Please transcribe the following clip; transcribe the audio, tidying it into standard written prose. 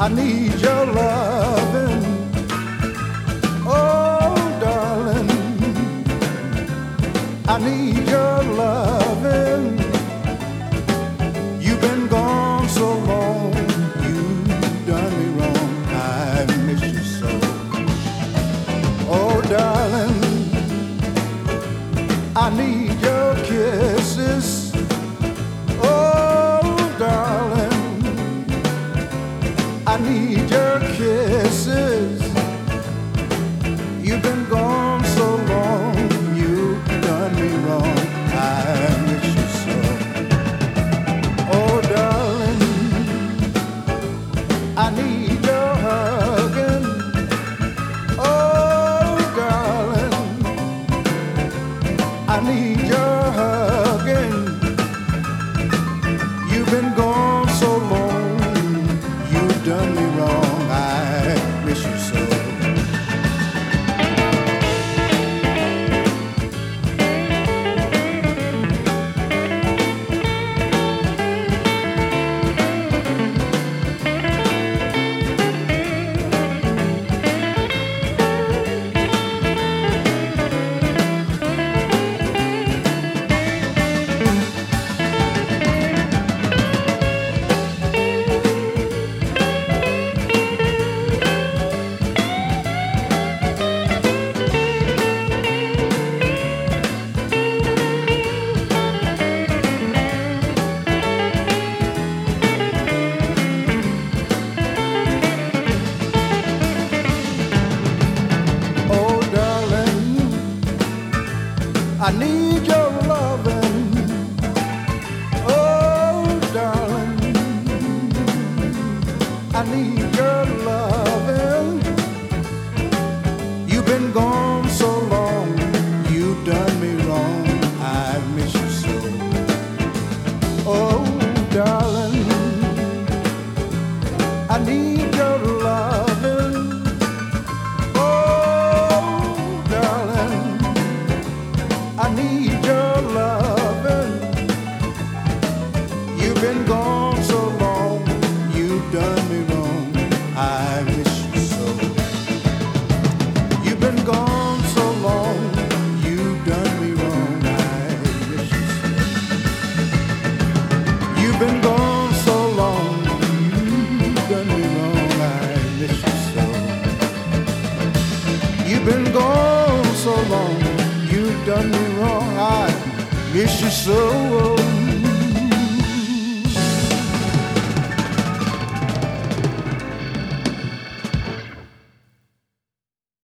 I need your loving. Oh, darling, I need your loving. You've been gone so long, you've done me wrong. I miss you so. Oh, darling, I need your kisses. Oh, darling, I need your kisses. You've been gone so long, you've done me wrong. I miss you so. Oh, darling, I need your hugging. Oh, darling, I need your hugging. You've been gone so long, you've done me wrong. I miss you so. I need your loving. Oh, darling, I need your loving. You've been gone so long, you've done me wrong. I miss you so. Oh, darling, I need your loving. I need your loving. You've been gone so long, you've done me wrong. I miss you so. You've been gone so long, you've done me wrong. I miss you so. You've been gone so long, you've done me wrong. I miss you so. You've been gone so long, you've done me wrong. I miss you so.